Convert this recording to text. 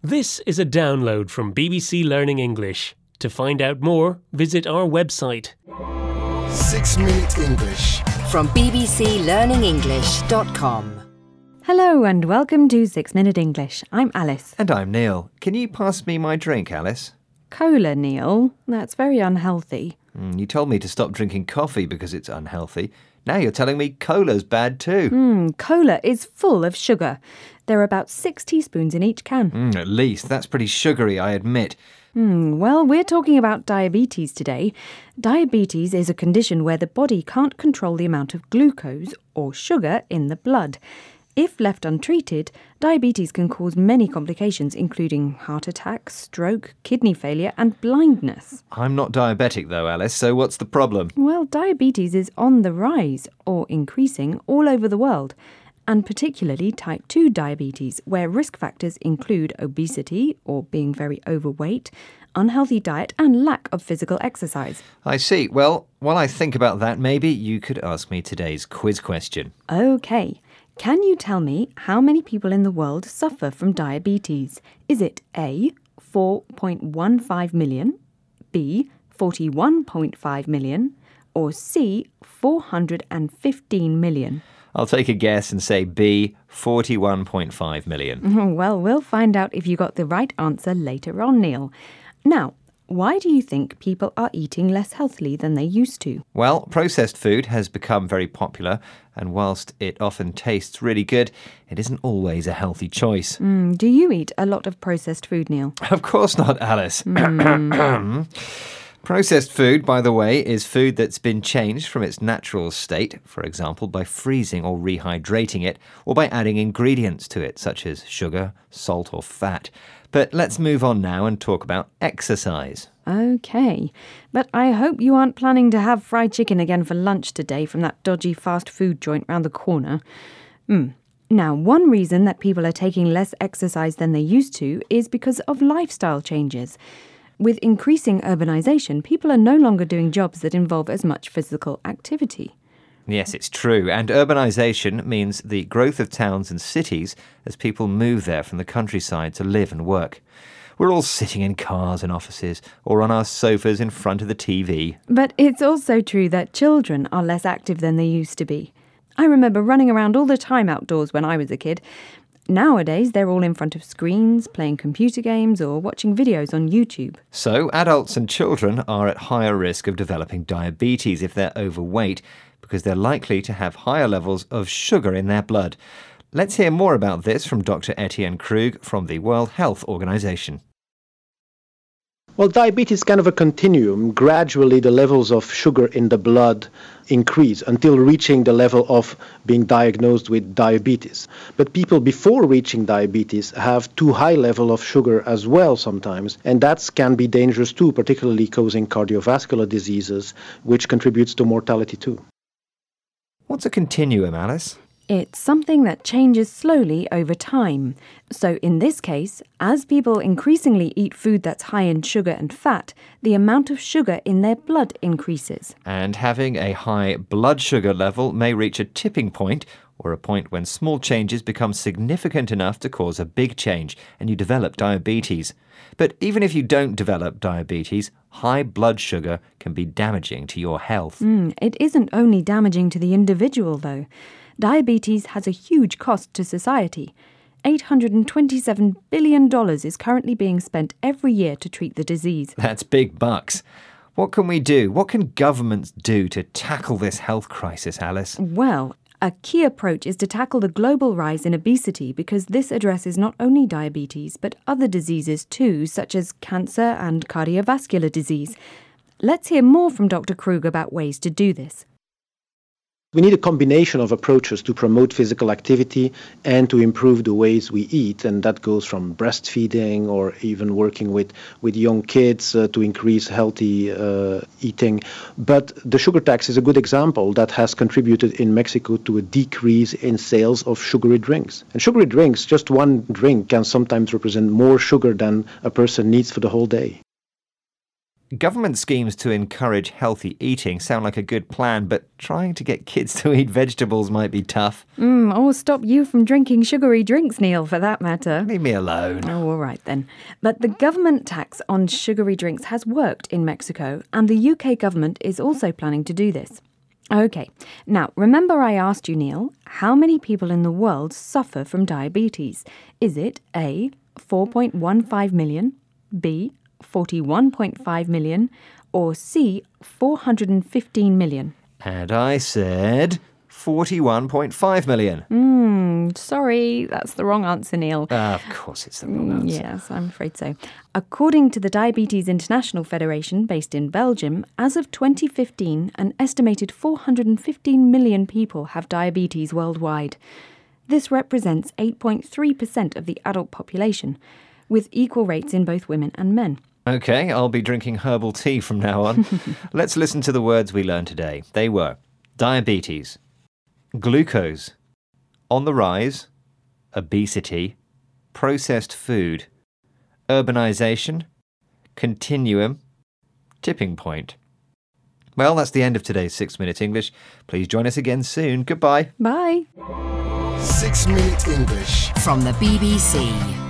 This is a download from BBC Learning English. To find out more, visit our website. 6 Minute English from bbclearningenglish.com. Hello and welcome to 6 Minute English. I'm Alice. And I'm Neil. Can you pass me my drink, Alice? Cola, Neil. That's very unhealthy. You told me to stop drinking coffee because it's unhealthy. Now you're telling me cola's bad too. Cola is full of sugar. There are about 6 teaspoons in each can. At least. That's pretty sugary, I admit. Well, we're talking about diabetes today. Diabetes is a condition where the body can't control the amount of glucose or sugar in the blood. If left untreated, diabetes can cause many complications, including heart attack, stroke, kidney failure and blindness. I'm not diabetic though, Alice, so what's the problem? Well, diabetes is on the rise, or increasing, all over the world, and particularly type 2 diabetes, where risk factors include obesity, or being very overweight, unhealthy diet and lack of physical exercise. I see. Well, while I think about that, maybe you could ask me today's quiz question. OK. Can you tell me how many people in the world suffer from diabetes? Is it A, 4.15 million, B, 41.5 million, or C, 415 million? I'll take a guess and say B, 41.5 million. Well, we'll find out if you got the right answer later on, Neil. Now, why do you think people are eating less healthily than they used to? Well, processed food has become very popular, and whilst it often tastes really good, it isn't always a healthy choice. Do you eat a lot of processed food, Neil? Of course not, Alice. Processed food, by the way, is food that's been changed from its natural state, for example, by freezing or rehydrating it, or by adding ingredients to it, such as sugar, salt or fat. But let's move on now and talk about exercise. OK, but I hope you aren't planning to have fried chicken again for lunch today from that dodgy fast food joint round the corner. Now, one reason that people are taking less exercise than they used to is because of lifestyle changes. With increasing urbanisation, people are no longer doing jobs that involve as much physical activity. Yes, it's true. And urbanisation means the growth of towns and cities as people move there from the countryside to live and work. We're all sitting in cars and offices or on our sofas in front of the TV. But it's also true that children are less active than they used to be. I remember running around all the time outdoors when I was a kid. Nowadays, they're all in front of screens, playing computer games or watching videos on YouTube. So, adults and children are at higher risk of developing diabetes if they're overweight, because they're likely to have higher levels of sugar in their blood. Let's hear more about this from Dr. Etienne Krug from the World Health Organization. Well, diabetes is kind of a continuum. Gradually, the levels of sugar in the blood increase until reaching the level of being diagnosed with diabetes. But people before reaching diabetes have too high level of sugar as well sometimes, and that can be dangerous too, particularly causing cardiovascular diseases, which contributes to mortality too. What's a continuum, Alice? It's something that changes slowly over time. So in this case, as people increasingly eat food that's high in sugar and fat, the amount of sugar in their blood increases. And having a high blood sugar level may reach a tipping point, or a point when small changes become significant enough to cause a big change, and you develop diabetes. But even if you don't develop diabetes, high blood sugar can be damaging to your health. It isn't only damaging to the individual, though. Diabetes has a huge cost to society. $827 billion is currently being spent every year to treat the disease. That's big bucks. What can we do? What can governments do to tackle this health crisis, Alice? Well, a key approach is to tackle the global rise in obesity because this addresses not only diabetes but other diseases too, such as cancer and cardiovascular disease. Let's hear more from Dr. Krug about ways to do this. We need a combination of approaches to promote physical activity and to improve the ways we eat, and that goes from breastfeeding or even working with young kids to increase healthy eating. But the sugar tax is a good example that has contributed in Mexico to a decrease in sales of sugary drinks. And sugary drinks, just one drink can sometimes represent more sugar than a person needs for the whole day. Government schemes to encourage healthy eating sound like a good plan, but trying to get kids to eat vegetables might be tough. Or stop you from drinking sugary drinks, Neil, for that matter. Leave me alone. Oh, all right then. But the government tax on sugary drinks has worked in Mexico, and the UK government is also planning to do this. OK, now remember I asked you, Neil, how many people in the world suffer from diabetes? Is it A, 4.15 million, B, 41.5 million, or C, 415 million? And I said 41.5 million. Sorry, that's the wrong answer, Neil. Of course it's the wrong answer. Yes, I'm afraid so. According to the Diabetes International Federation, based in Belgium, as of 2015, an estimated 415 million people have diabetes worldwide. This represents 8.3% of the adult population, with equal rates in both women and men. OK, I'll be drinking herbal tea from now on. Let's listen to the words we learned today. They were diabetes, glucose, on the rise, obesity, processed food, urbanisation, continuum, tipping point. Well, that's the end of today's 6 Minute English. Please join us again soon. Goodbye. Bye. 6 Minute English. From the BBC.